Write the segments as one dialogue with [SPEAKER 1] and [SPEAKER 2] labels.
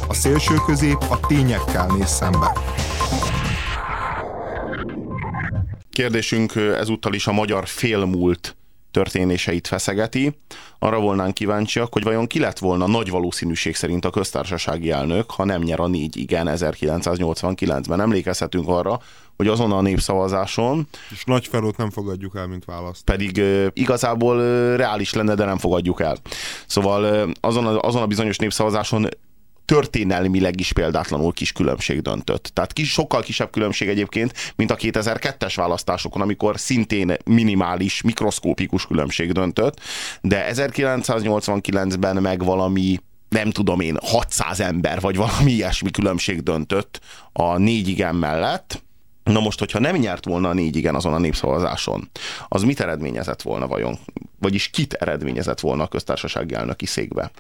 [SPEAKER 1] A szélső közép a tényekkel néz szembe.
[SPEAKER 2] Kérdésünk ezúttal is a magyar félmúlt történéseit feszegeti. Arra volnánk kíváncsiak, hogy vajon ki lett volna nagy valószínűség szerint a köztársasági elnök, ha nem nyer a 4 igen 1989-ben. Emlékezhetünk arra, hogy azon a népszavazáson...
[SPEAKER 3] És Nagyferót nem fogadjuk el, mint választ.
[SPEAKER 2] Pedig igazából reális lenne, de nem fogadjuk el. Szóval azon a bizonyos népszavazáson történelmileg is példátlanul kis különbség döntött. Tehát sokkal kisebb különbség egyébként, mint a 2002-es választásokon, amikor szintén minimális, mikroszkópikus különbség döntött, de 1989-ben meg valami, nem tudom én, 600 ember, vagy valami ilyesmi különbség döntött a 4 igen mellett. Na most, hogyha nem nyert volna a 4 igen azon a népszavazáson, az mit eredményezett volna vajon? Vagyis kit eredményezett volna a köztársasági elnöki székbe?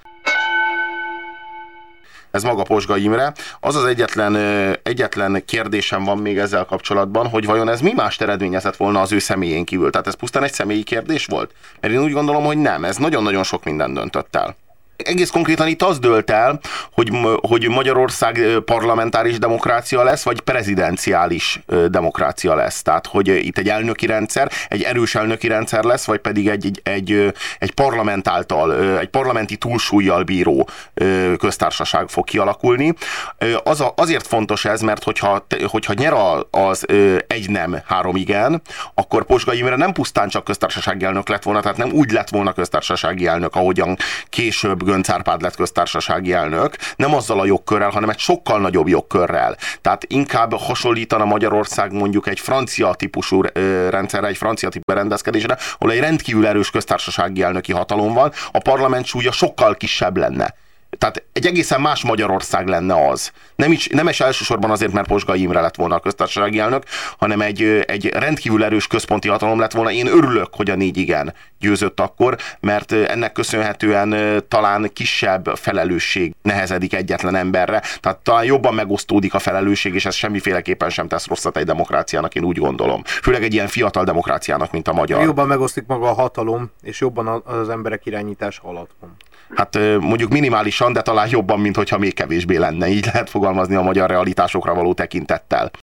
[SPEAKER 2] Ez maga Posga Imre. Az az egyetlen kérdésem van még ezzel kapcsolatban, hogy vajon ez mi mást eredményezett volna az ő személyén kívül? Tehát ez pusztán egy személyi kérdés volt? Mert én úgy gondolom, hogy nem. Ez nagyon-nagyon sok mindent döntött el. Egész konkrétan itt az dölt el, hogy Magyarország parlamentáris demokrácia lesz, vagy prezidenciális demokrácia lesz. Tehát, hogy itt egy elnöki rendszer, egy erős elnöki rendszer lesz, vagy pedig egy parlament által, egy parlamenti túlsúllyal bíró köztársaság fog kialakulni. Azért fontos ez, mert hogyha nyer az egy nem, 3 igen, akkor Posga Imre nem pusztán csak köztársasági elnök lett volna, tehát nem úgy lett volna köztársasági elnök, ahogyan később Göncz Árpád lett köztársasági elnök, nem azzal a jogkörrel, hanem egy sokkal nagyobb jogkörrel. Tehát inkább hasonlítana Magyarország mondjuk egy francia típusú rendszerre, egy francia típusú berendezkedésre, ahol egy rendkívül erős köztársasági elnöki hatalom van, a parlament súlya sokkal kisebb lenne. Tehát egy egészen más Magyarország lenne az. Nem is elsősorban azért, mert Posga Imre lett volna a köztársasági elnök, hanem egy rendkívül erős központi hatalom lett volna. Én örülök, hogy a 4 igen győzött akkor, mert ennek köszönhetően talán kisebb felelősség nehezedik egyetlen emberre. Tehát talán jobban megosztódik a felelősség, és ez semmiféleképpen sem tesz rosszat egy demokráciának, én úgy gondolom. Főleg egy ilyen fiatal demokráciának, mint a magyar.
[SPEAKER 4] Jobban megosztik maga a hatalom, és jobban az emberek irányítása alatt van.
[SPEAKER 2] Hát mondjuk minimálisan, de talán jobban, mint hogyha még kevésbé lenne. Így lehet fogalmazni a magyar realitásokra való tekintettel.